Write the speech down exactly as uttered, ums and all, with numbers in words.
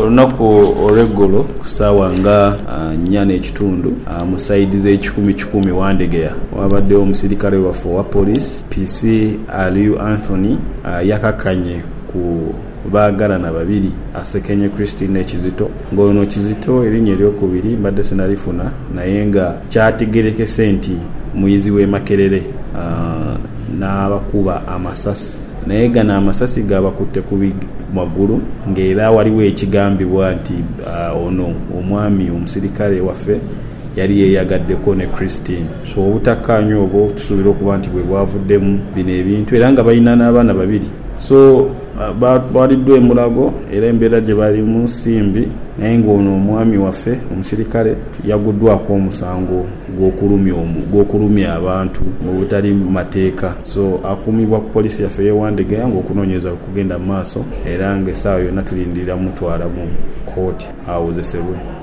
olunaku olw'eggolo ku ssaawa nga nnya n'ekitundu mu sayidi z'ekikumi kikumi Wandegeya wabaddewo omusirikale waffe owa poliisi P C Aliyu Anthony yakakanye ku baagalana babiri Asekenye Christine Ekizito ng'ono Kizito erinnya eryokubiri mbadde sinalifuna naye nga kyategerekese nti muyizi w'e Makerere n'abakuba amasasi naye gano amasasi gabakutte ku magulu ng'era waliwo ekigambibwa nti ono omwami omusirikale waffe yali yeeyagaddeko ne Christine. So obutakkaanya obwo tusuubira okuba nti bwe bwavuddemu bino ebintu era nga balina n'abaana babiri. So baliddwa emulago era embeera gye balimu nsimbi naye ng'ono omwami waffe omusirikale yaguddwako omusango gw'okulumya omu gw'okulumya abantu mu butali mateeka. So akuumibwa ku poliisi yaffe y'Ewandegeya ng'okunoonyeza kugenda mu maaso era ng'essaawa yonna tulindirira mutwala mu kkooti awozesebwe.